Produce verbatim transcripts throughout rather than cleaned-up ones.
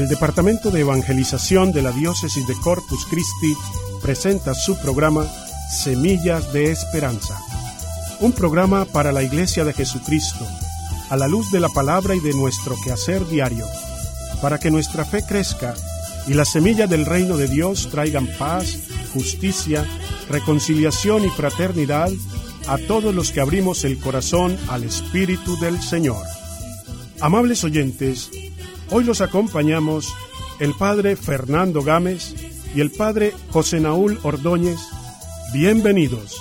El Departamento de Evangelización de la Diócesis de Corpus Christi presenta su programa Semillas de Esperanza, un programa para la Iglesia de Jesucristo, a la luz de la palabra y de nuestro quehacer diario, para que nuestra fe crezca y las semillas del reino de Dios traigan paz, justicia, reconciliación y fraternidad a todos los que abrimos el corazón al Espíritu del Señor. Amables oyentes, hoy los acompañamos el Padre Fernando Gámez y el Padre José Naúl Ordóñez. Bienvenidos.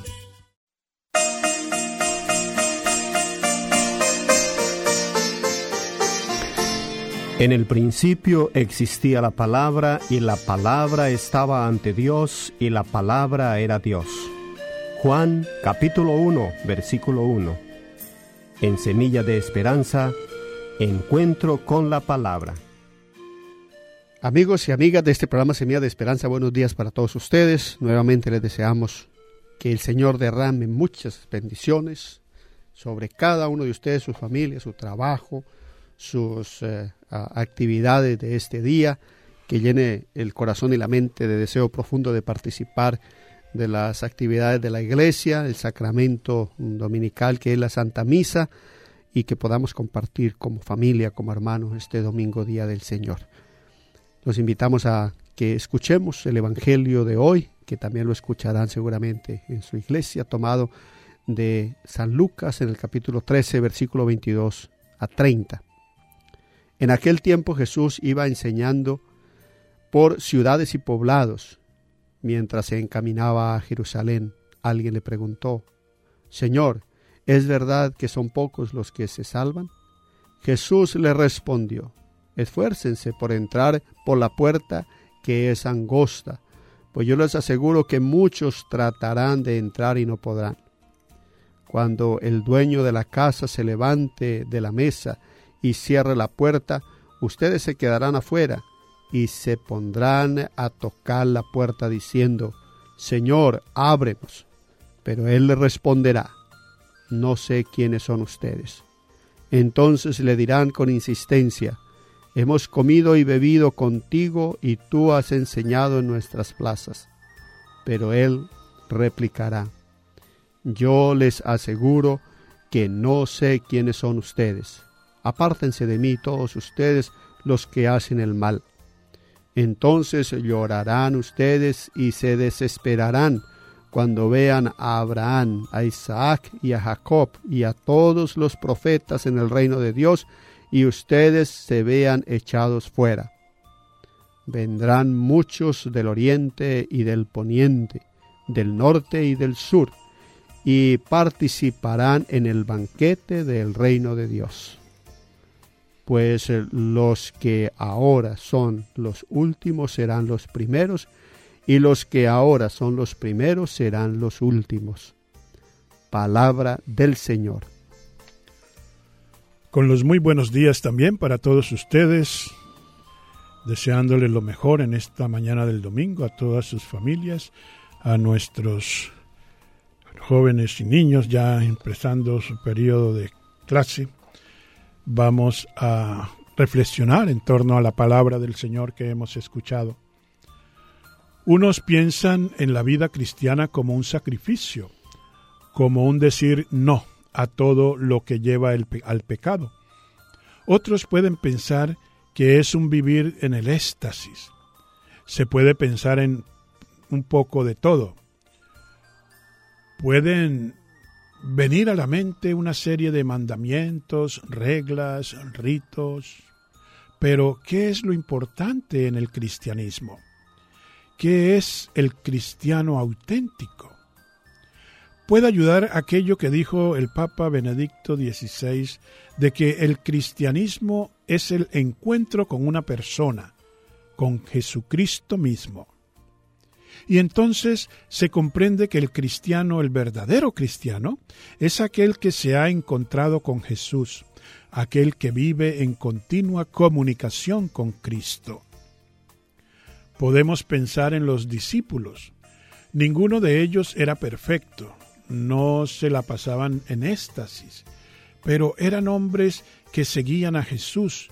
En el principio existía la palabra, y la palabra estaba ante Dios, y la palabra era Dios. Juan capítulo uno, versículo uno. En Semilla de Esperanza, encuentro con la palabra. Amigos y amigas de este programa Semilla de Esperanza, buenos días para todos ustedes. Nuevamente les deseamos que el Señor derrame muchas bendiciones sobre cada uno de ustedes, su familia, su trabajo, sus eh, actividades de este día, que llene el corazón y la mente de deseo profundo de participar de las actividades de la iglesia, el sacramento dominical que es la Santa Misa, y que podamos compartir como familia, como hermanos, este domingo, Día del Señor. Los invitamos a que escuchemos el Evangelio de hoy, que también lo escucharán seguramente en su iglesia, tomado de San Lucas en el capítulo trece, versículo veintidós a treinta. En aquel tiempo Jesús iba enseñando por ciudades y poblados. Mientras se encaminaba a Jerusalén, alguien le preguntó: Señor, ¿es verdad que son pocos los que se salvan? Jesús le respondió: esfuércense por entrar por la puerta que es angosta, pues yo les aseguro que muchos tratarán de entrar y no podrán. Cuando el dueño de la casa se levante de la mesa y cierre la puerta, ustedes se quedarán afuera y se pondrán a tocar la puerta diciendo: Señor, ábrenos. Pero él le responderá: no sé quiénes son ustedes. Entonces le dirán con insistencia: hemos comido y bebido contigo y tú has enseñado en nuestras plazas. Pero él replicará: yo les aseguro que no sé quiénes son ustedes. Apártense de mí todos ustedes los que hacen el mal. Entonces llorarán ustedes y se desesperarán cuando vean a Abraham, a Isaac y a Jacob y a todos los profetas en el reino de Dios, y ustedes se vean echados fuera. Vendrán muchos del oriente y del poniente, del norte y del sur, y participarán en el banquete del reino de Dios. Pues los que ahora son los últimos serán los primeros, y los que ahora son los primeros serán los últimos. Palabra del Señor. Con los muy buenos días también para todos ustedes, deseándoles lo mejor en esta mañana del domingo a todas sus familias, a nuestros jóvenes y niños ya empezando su periodo de clase. Vamos a reflexionar en torno a la palabra del Señor que hemos escuchado. Unos piensan en la vida cristiana como un sacrificio, como un decir no a todo lo que lleva el pe- al pecado. Otros pueden pensar que es un vivir en el éxtasis. Se puede pensar en un poco de todo. Pueden venir a la mente una serie de mandamientos, reglas, ritos. Pero, ¿qué es lo importante en el cristianismo? ¿Qué es el cristiano auténtico? Puede ayudar aquello que dijo el Papa Benedicto dieciséis, de que el cristianismo es el encuentro con una persona, con Jesucristo mismo. Y entonces se comprende que el cristiano, el verdadero cristiano, es aquel que se ha encontrado con Jesús, aquel que vive en continua comunicación con Cristo. Podemos pensar en los discípulos. Ninguno de ellos era perfecto, no se la pasaban en éxtasis, pero eran hombres que seguían a Jesús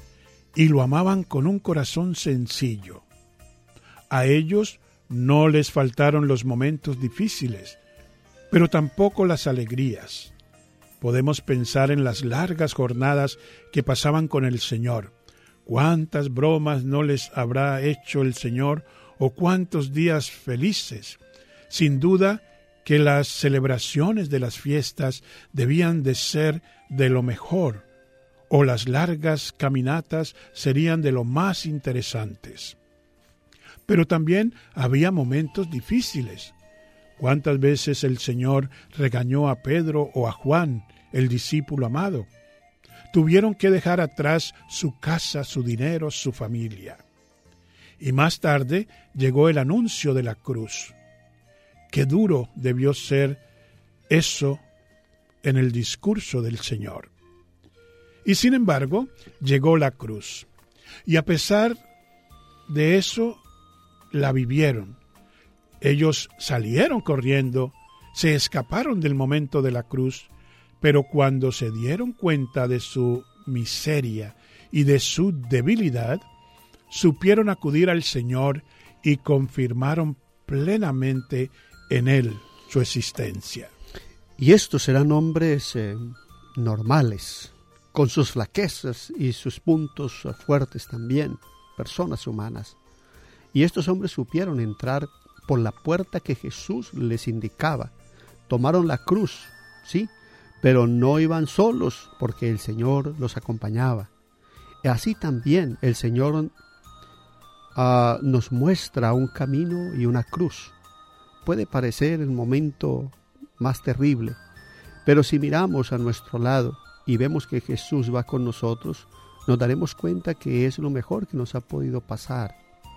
y lo amaban con un corazón sencillo. A ellos no les faltaron los momentos difíciles, pero tampoco las alegrías. Podemos pensar en las largas jornadas que pasaban con el Señor. ¿Cuántas bromas no les habrá hecho el Señor o cuántos días felices? Sin duda que las celebraciones de las fiestas debían de ser de lo mejor, o las largas caminatas serían de lo más interesantes. Pero también había momentos difíciles. ¿Cuántas veces el Señor regañó a Pedro o a Juan, el discípulo amado? Tuvieron que dejar atrás su casa, su dinero, su familia. Y más tarde llegó el anuncio de la cruz. Qué duro debió ser eso en el discurso del Señor. Y sin embargo, llegó la cruz. Y a pesar de eso, la vivieron. Ellos salieron corriendo, se escaparon del momento de la cruz, pero cuando se dieron cuenta de su miseria y de su debilidad, supieron acudir al Señor y confirmaron plenamente en Él su existencia. Y estos eran hombres eh, normales, con sus flaquezas y sus puntos fuertes también, personas humanas. Y estos hombres supieron entrar por la puerta que Jesús les indicaba. Tomaron la cruz, sí, pero no iban solos porque el Señor los acompañaba. Y así también el Señor uh, nos muestra un camino y una cruz. Puede parecer el momento más terrible, pero si miramos a nuestro lado y vemos que Jesús va con nosotros, nos daremos cuenta que es lo mejor que nos ha podido pasar.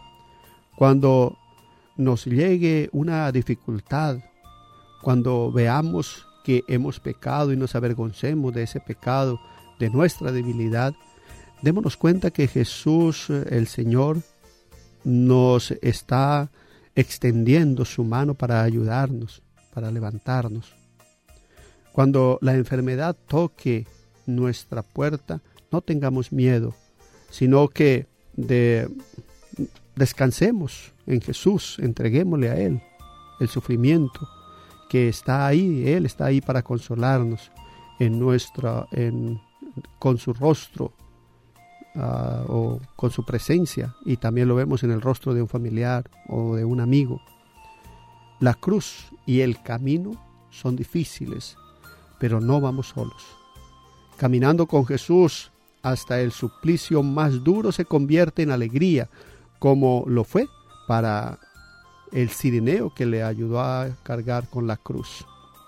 Cuando nos llegue una dificultad, cuando veamos que hemos pecado y nos avergoncemos de ese pecado, de nuestra debilidad, démonos cuenta que Jesús, el Señor, nos está extendiendo su mano para ayudarnos, para levantarnos. Cuando la enfermedad toque nuestra puerta, no tengamos miedo, sino que de, descansemos en Jesús, entreguémosle a Él el sufrimiento que está ahí. Él está ahí para consolarnos en nuestra, en, con su rostro uh, o con su presencia, y también lo vemos en el rostro de un familiar o de un amigo. La cruz y el camino son difíciles, pero no vamos solos. Caminando con Jesús hasta el suplicio más duro se convierte en alegría, como lo fue para el cirineo que le ayudó a cargar con la cruz.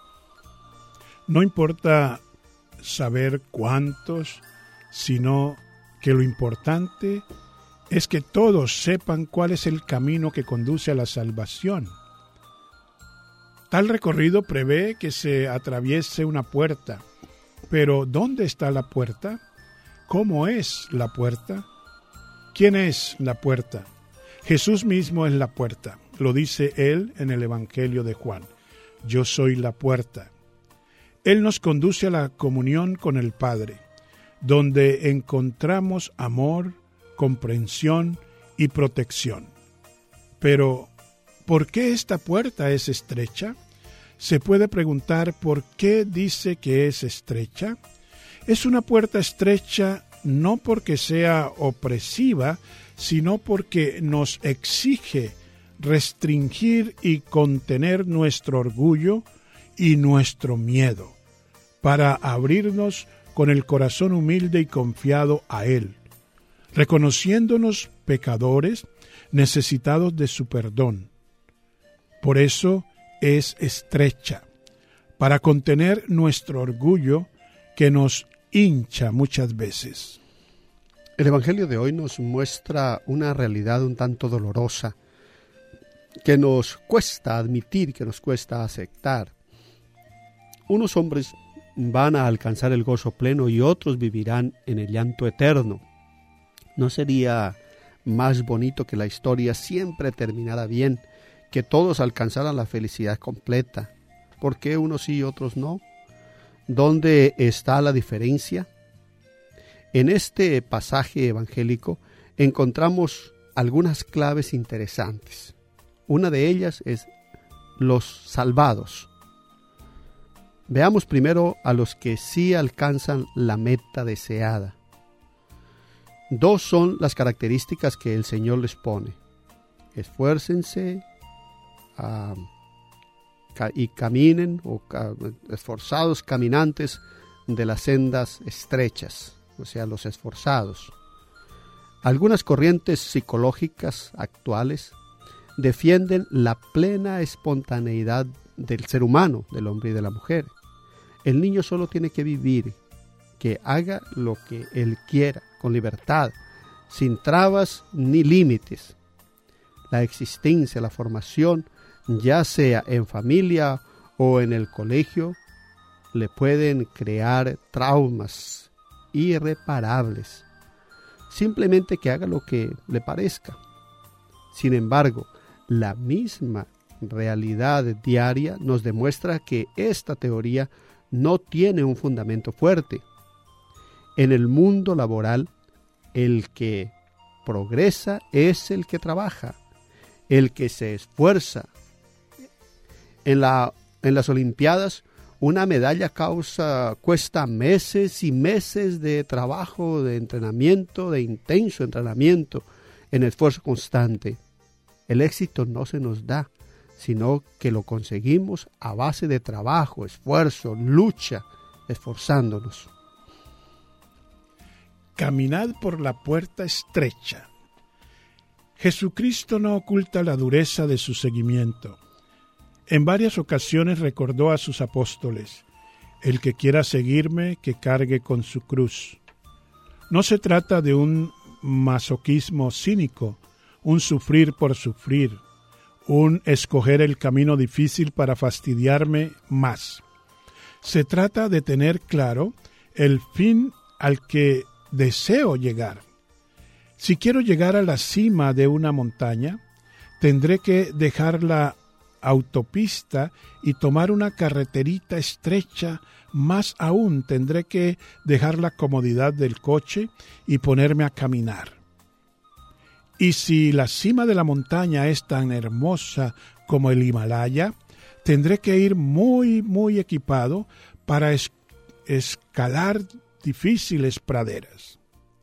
No importa saber cuántos, sino que lo importante es que todos sepan cuál es el camino que conduce a la salvación. Tal recorrido prevé que se atraviese una puerta, pero ¿dónde está la puerta? ¿Cómo es la puerta? ¿Quién es la puerta? Jesús mismo es la puerta. Lo dice Él en el Evangelio de Juan. Yo soy la puerta. Él nos conduce a la comunión con el Padre, donde encontramos amor, comprensión y protección. Pero, ¿por qué esta puerta es estrecha? Se puede preguntar por qué dice que es estrecha. Es una puerta estrecha no porque sea opresiva, sino porque nos exige restringir y contener nuestro orgullo y nuestro miedo, para abrirnos con el corazón humilde y confiado a Él, reconociéndonos pecadores necesitados de su perdón. Por eso es estrecha, para contener nuestro orgullo que nos hincha muchas veces. El Evangelio de hoy nos muestra una realidad un tanto dolorosa, que nos cuesta admitir, que nos cuesta aceptar. Unos hombres van a alcanzar el gozo pleno y otros vivirán en el llanto eterno. ¿No sería más bonito que la historia siempre terminara bien, que todos alcanzaran la felicidad completa? ¿Por qué unos sí y otros no? ¿Dónde está la diferencia? En este pasaje evangélico encontramos algunas claves interesantes. Una de ellas es los salvados. Veamos primero a los que sí alcanzan la meta deseada. Dos son las características que el Señor les pone. Esfuércense uh, ca- y caminen, o ca- esforzados caminantes de las sendas estrechas, o sea, los esforzados. Algunas corrientes psicológicas actuales defienden la plena espontaneidad del ser humano, del hombre y de la mujer. El niño solo tiene que vivir, que haga lo que él quiera, con libertad, sin trabas ni límites. La existencia, la formación, ya sea en familia o en el colegio, le pueden crear traumas irreparables. Simplemente que haga lo que le parezca. Sin embargo, la misma realidad diaria nos demuestra que esta teoría no tiene un fundamento fuerte. En el mundo laboral, el que progresa es el que trabaja, el que se esfuerza. En, la, en las Olimpiadas, una medalla causa, cuesta meses y meses de trabajo, de entrenamiento, de intenso entrenamiento, en esfuerzo constante. El éxito no se nos da, sino que lo conseguimos a base de trabajo, esfuerzo, lucha, esforzándonos. Caminad por la puerta estrecha. Jesucristo no oculta la dureza de su seguimiento. En varias ocasiones recordó a sus apóstoles: el que quiera seguirme, que cargue con su cruz. No se trata de un masoquismo cínico, un sufrir por sufrir, un escoger el camino difícil para fastidiarme más. Se trata de tener claro el fin al que deseo llegar. Si quiero llegar a la cima de una montaña, tendré que dejar la autopista y tomar una carreterita estrecha. Más aún, tendré que dejar la comodidad del coche y ponerme a caminar. Y si la cima de la montaña es tan hermosa como el Himalaya, tendré que ir muy, muy equipado para es- escalar difíciles praderas.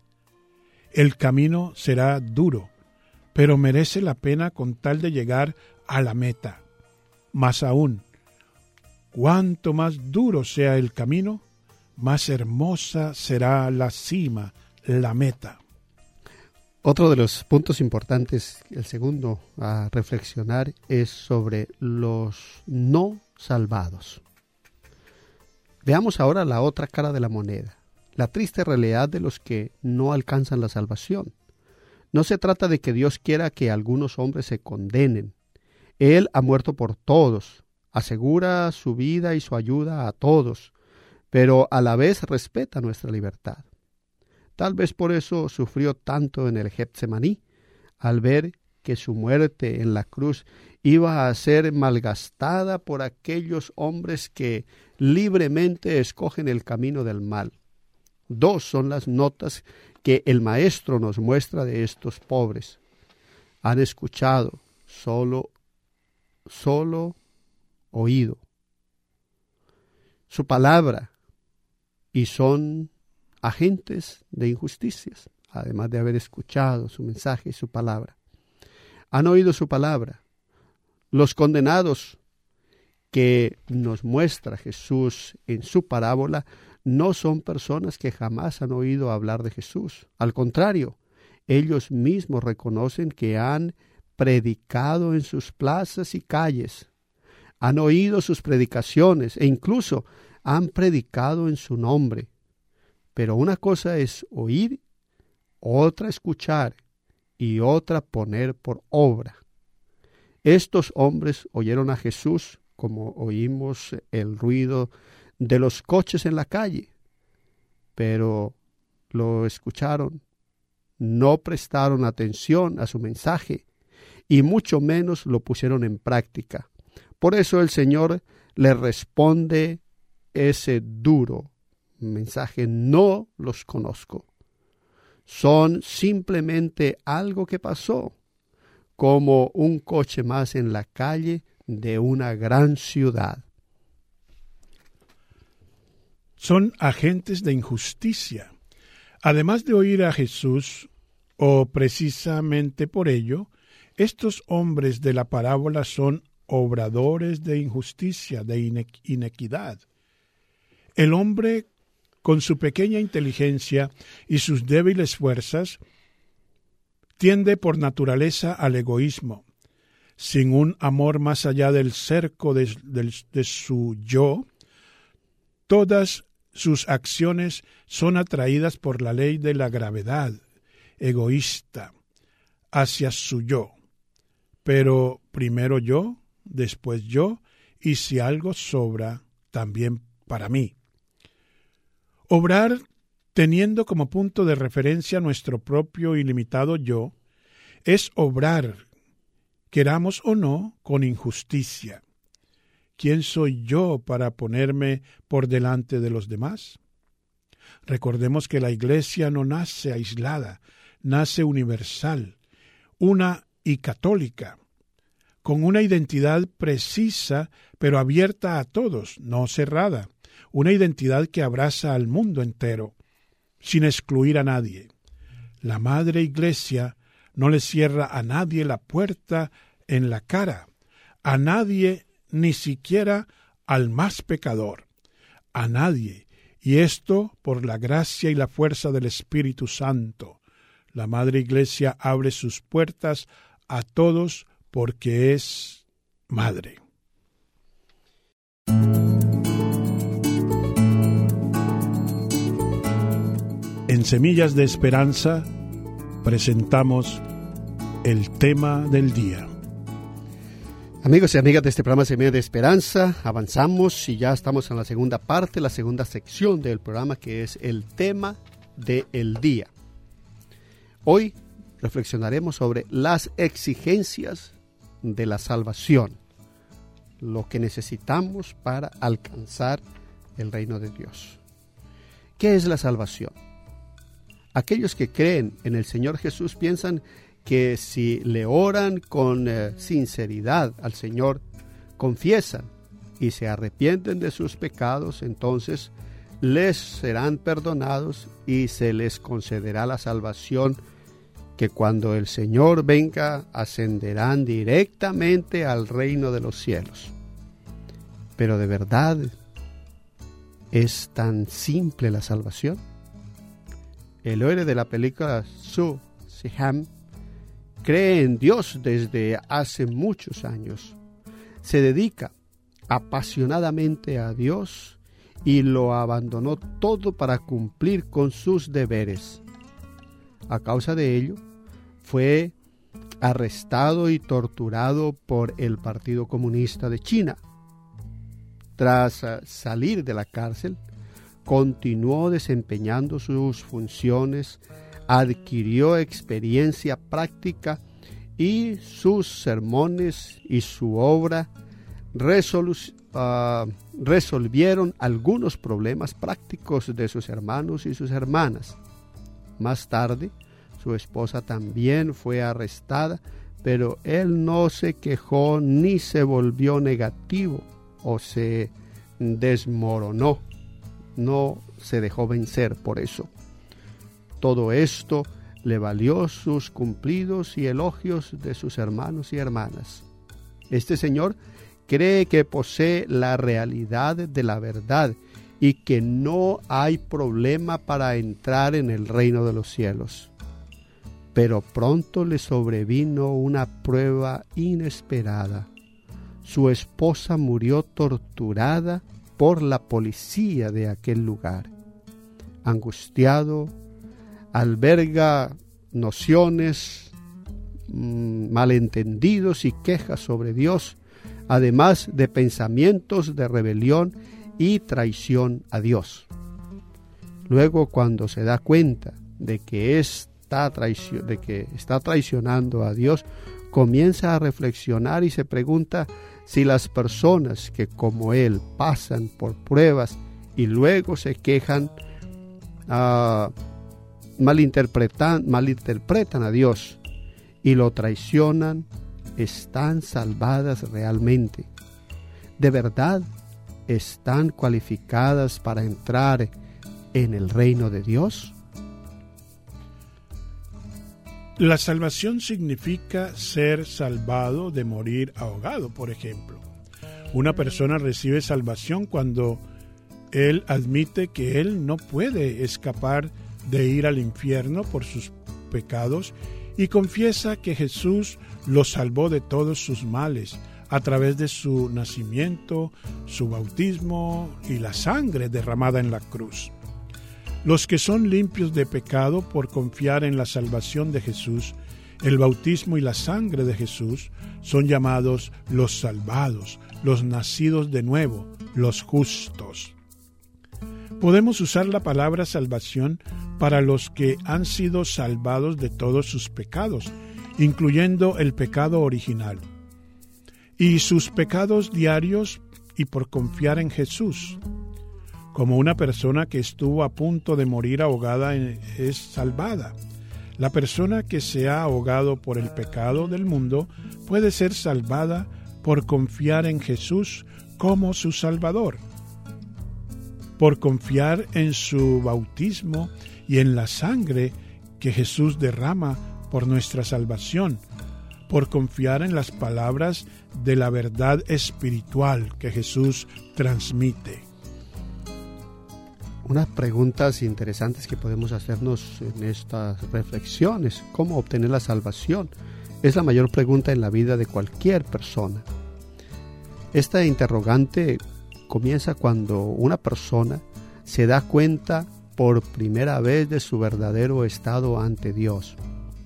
El camino será duro, pero merece la pena con tal de llegar a la meta. Más aún, cuanto más duro sea el camino, más hermosa será la cima, la meta. Otro de los puntos importantes, el segundo a reflexionar, es sobre los no salvados. Veamos ahora la otra cara de la moneda, la triste realidad de los que no alcanzan la salvación. No se trata de que Dios quiera que algunos hombres se condenen. Él ha muerto por todos, asegura su vida y su ayuda a todos, pero a la vez respeta nuestra libertad. Tal vez por eso sufrió tanto en el Getsemaní, al ver que su muerte en la cruz iba a ser malgastada por aquellos hombres que libremente escogen el camino del mal. Dos son las notas que el Maestro nos muestra de estos pobres. Han escuchado, solo, solo oído su palabra y son agentes de injusticias, además de haber escuchado su mensaje y su palabra. Han oído su palabra. Los condenados que nos muestra Jesús en su parábola no son personas que jamás han oído hablar de Jesús. Al contrario, ellos mismos reconocen que han predicado en sus plazas y calles, han oído sus predicaciones e incluso han predicado en su nombre. Pero una cosa es oír, otra escuchar y otra poner por obra. Estos hombres oyeron a Jesús como oímos el ruido de los coches en la calle, pero lo escucharon, no prestaron atención a su mensaje y mucho menos lo pusieron en práctica. Por eso el Señor le responde ese duro mensaje: no los conozco. son simplemente algo que pasó, como un coche más en la calle de una gran ciudad. Son agentes de injusticia. Además de oír a Jesús, o precisamente por ello, estos hombres de la parábola son obradores de injusticia, de inequidad. El hombre, con su pequeña inteligencia y sus débiles fuerzas, tiende por naturaleza al egoísmo. Sin un amor más allá del cerco de, de, de su yo, todas sus acciones son atraídas por la ley de la gravedad egoísta hacia su yo. Pero primero yo, después yo, y si algo sobra, también para mí. Obrar teniendo como punto de referencia nuestro propio y limitado yo, es obrar, queramos o no, con injusticia. ¿Quién soy yo para ponerme por delante de los demás? Recordemos que la Iglesia no nace aislada, nace universal, una y católica, con una identidad precisa pero abierta a todos, no cerrada, una identidad que abraza al mundo entero, sin excluir a nadie. La Madre Iglesia no le cierra a nadie la puerta en la cara, a nadie, ni siquiera al más pecador, a nadie, y esto por la gracia y la fuerza del Espíritu Santo. La Madre Iglesia abre sus puertas a todos porque es Madre. En Semillas de Esperanza presentamos el tema del día. Amigos y amigas de este programa Semillas de Esperanza, avanzamos y ya estamos en la segunda parte, la segunda sección del programa, que es el tema del día. Hoy reflexionaremos sobre las exigencias de la salvación, lo que necesitamos para alcanzar el reino de Dios. ¿Qué es la salvación? Aquellos que creen en el Señor Jesús piensan que si le oran con eh, sinceridad al Señor, confiesan y se arrepienten de sus pecados, entonces les serán perdonados y se les concederá la salvación, que cuando el Señor venga ascenderán directamente al reino de los cielos. Pero ¿de verdad es tan simple la salvación? El héroe de la película Sue Siham cree en Dios desde hace muchos años. Se dedica apasionadamente a Dios y lo abandonó todo para cumplir con sus deberes. A causa de ello, fue arrestado y torturado por el Partido Comunista de China. Tras uh, salir de la cárcel, continuó desempeñando sus funciones, adquirió experiencia práctica y sus sermones y su obra resolu- uh, resolvieron algunos problemas prácticos de sus hermanos y sus hermanas. Más tarde, su esposa también fue arrestada, pero él no se quejó ni se volvió negativo o se desmoronó. No se dejó vencer por eso. Todo esto le valió sus cumplidos y elogios de sus hermanos y hermanas. Este señor cree que posee la realidad de la verdad y que no hay problema para entrar en el reino de los cielos. Pero pronto le sobrevino una prueba inesperada. Su esposa murió torturada por la policía de aquel lugar. Angustiado, alberga nociones, mmm, malentendidos y quejas sobre Dios, además de pensamientos de rebelión y traición a Dios. Luego, cuando se da cuenta de que, está traicio- de que está traicionando a Dios, comienza a reflexionar y se pregunta si las personas que como él pasan por pruebas y luego se quejan uh, malinterpretan, malinterpretan a Dios y lo traicionan, están salvadas realmente. ¿De verdad están cualificadas para entrar en el reino de Dios? La salvación significa ser salvado de morir ahogado, por ejemplo. Una persona recibe salvación cuando él admite que él no puede escapar de ir al infierno por sus pecados y confiesa que Jesús lo salvó de todos sus males a través de su nacimiento, su bautismo y la sangre derramada en la cruz. Los que son limpios de pecado por confiar en la salvación de Jesús, el bautismo y la sangre de Jesús, son llamados los salvados, los nacidos de nuevo, los justos. Podemos usar la palabra salvación para los que han sido salvados de todos sus pecados, incluyendo el pecado original, y sus pecados diarios y por confiar en Jesús. Como una persona que estuvo a punto de morir ahogada es salvada. La persona que se ha ahogado por el pecado del mundo puede ser salvada por confiar en Jesús como su Salvador, por confiar en su bautismo y en la sangre que Jesús derrama por nuestra salvación, por confiar en las palabras de la verdad espiritual que Jesús transmite. Unas preguntas interesantes que podemos hacernos en estas reflexiones. ¿Cómo obtener la salvación? Es la mayor pregunta en la vida de cualquier persona. Esta interrogante comienza cuando una persona se da cuenta por primera vez de su verdadero estado ante Dios.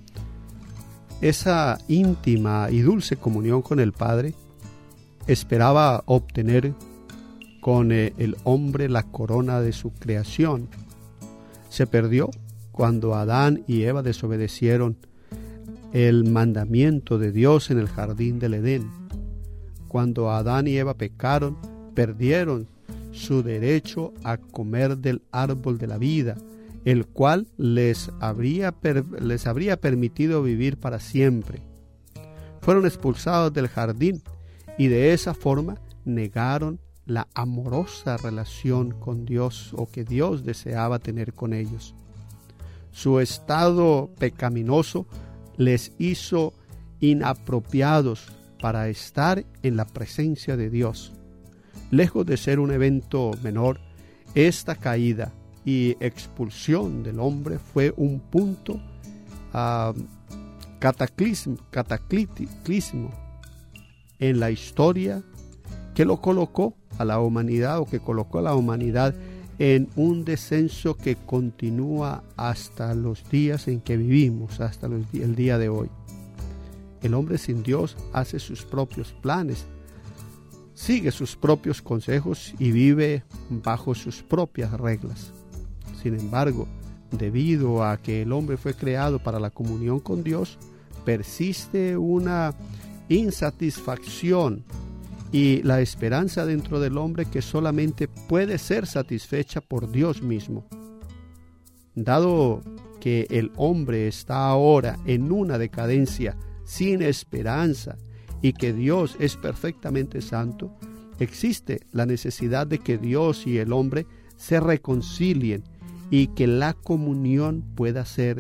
Esa íntima y dulce comunión con el Padre esperaba obtener con el hombre la corona de su creación. Se perdió cuando Adán y Eva desobedecieron el mandamiento de Dios en el jardín del Edén. Cuando Adán y Eva pecaron, perdieron su derecho a comer del árbol de la vida, el cual les habría, per, les habría permitido vivir para siempre. Fueron expulsados del jardín y de esa forma negaron la amorosa relación con Dios o que Dios deseaba tener con ellos. Su estado pecaminoso les hizo inapropiados para estar en la presencia de Dios. Lejos de ser un evento menor, esta caída y expulsión del hombre fue un punto uh, cataclismo, cataclismo en la historia que lo colocó a la humanidad o que colocó a la humanidad en un descenso que continúa hasta los días en que vivimos, hasta los, el día de hoy. El hombre sin Dios hace sus propios planes, sigue sus propios consejos y vive bajo sus propias reglas. Sin embargo, debido a que el hombre fue creado para la comunión con Dios, persiste una insatisfacción y la esperanza dentro del hombre que solamente puede ser satisfecha por Dios mismo. Dado que el hombre está ahora en una decadencia sin esperanza y que Dios es perfectamente santo, existe la necesidad de que Dios y el hombre se reconcilien y que la comunión pueda ser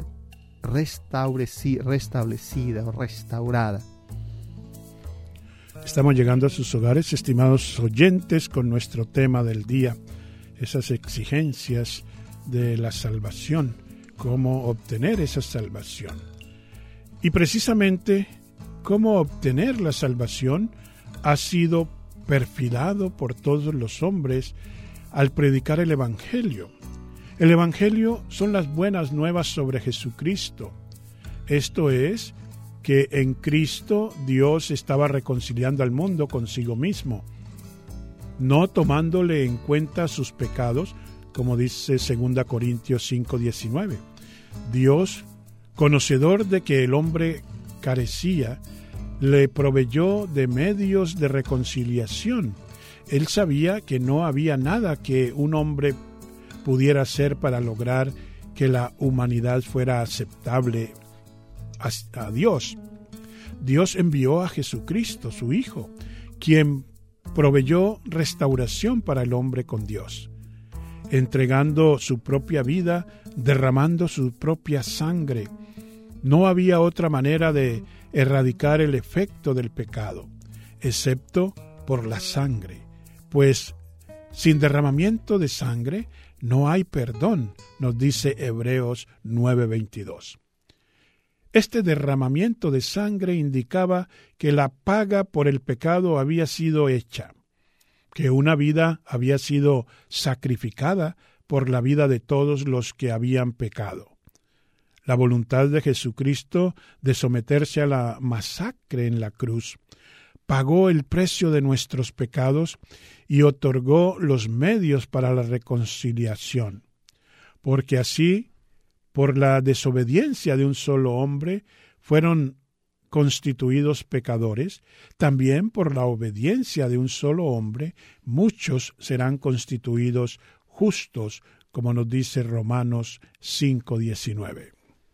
restablecida o restaurada. Estamos llegando a sus hogares, estimados oyentes, con nuestro tema del día, esas exigencias de la salvación, cómo obtener esa salvación. Y precisamente, cómo obtener la salvación ha sido perfilado por todos los hombres al predicar el Evangelio. El Evangelio son las buenas nuevas sobre Jesucristo. Esto es, que en Cristo Dios estaba reconciliando al mundo consigo mismo, no tomándole en cuenta sus pecados, como dice segunda Corintios cinco diecinueve. Dios, conocedor de que el hombre carecía, le proveyó de medios de reconciliación. Él sabía que no había nada que un hombre pudiera hacer para lograr que la humanidad fuera aceptable a, a Dios. Dios envió a Jesucristo, su Hijo, quien proveyó restauración para el hombre con Dios, entregando su propia vida, derramando su propia sangre. No había otra manera de erradicar el efecto del pecado, excepto por la sangre, pues sin derramamiento de sangre no hay perdón, nos dice Hebreos nueve veintidós. Este derramamiento de sangre indicaba que la paga por el pecado había sido hecha, que una vida había sido sacrificada por la vida de todos los que habían pecado. La voluntad de Jesucristo de someterse a la masacre en la cruz pagó el precio de nuestros pecados y otorgó los medios para la reconciliación, porque así, por la desobediencia de un solo hombre, fueron constituidos pecadores, también por la obediencia de un solo hombre, muchos serán constituidos justos, como nos dice Romanos cinco diecinueve.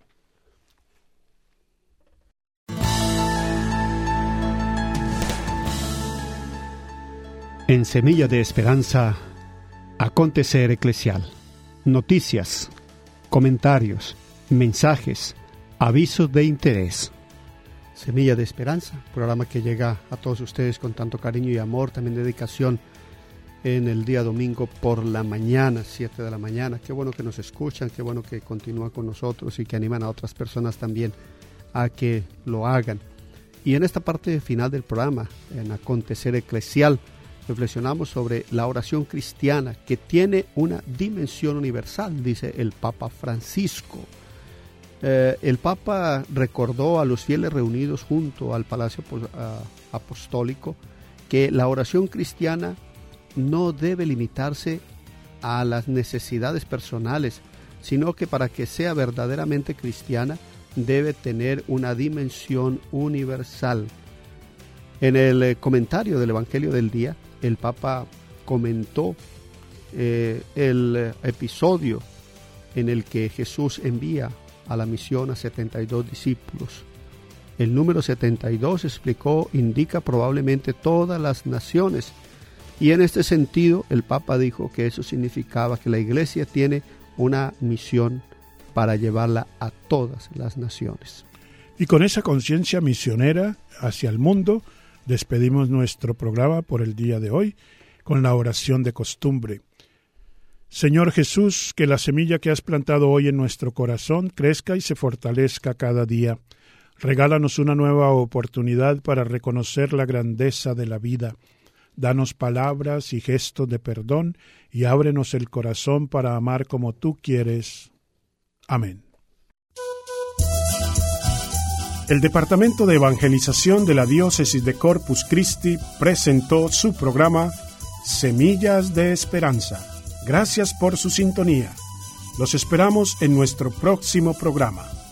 En Semilla de Esperanza, acontecer eclesial, noticias, comentarios, mensajes, avisos de interés. Semilla de Esperanza, programa que llega a todos ustedes con tanto cariño y amor, también dedicación en el día domingo por la mañana, siete de la mañana. Qué bueno que nos escuchan, qué bueno que continúan con nosotros y que animan a otras personas también a que lo hagan. Y en esta parte final del programa, en Acontecer Eclesial, reflexionamos sobre la oración cristiana que tiene una dimensión universal, dice el Papa Francisco. Eh, el Papa recordó a los fieles reunidos junto al Palacio Apostólico que la oración cristiana no debe limitarse a las necesidades personales, sino que para que sea verdaderamente cristiana debe tener una dimensión universal. En el eh, comentario del Evangelio del día, el Papa comentó eh, el episodio en el que Jesús envía a la misión a setenta y dos discípulos. El número setenta y dos, explicó, indica probablemente todas las naciones. Y en este sentido, el Papa dijo que eso significaba que la Iglesia tiene una misión para llevarla a todas las naciones. Y con esa conciencia misionera hacia el mundo, despedimos nuestro programa por el día de hoy con la oración de costumbre. Señor Jesús, que la semilla que has plantado hoy en nuestro corazón crezca y se fortalezca cada día. Regálanos una nueva oportunidad para reconocer la grandeza de la vida. Danos palabras y gestos de perdón y ábrenos el corazón para amar como tú quieres. Amén. El Departamento de Evangelización de la Diócesis de Corpus Christi presentó su programa Semillas de Esperanza. Gracias por su sintonía. Los esperamos en nuestro próximo programa.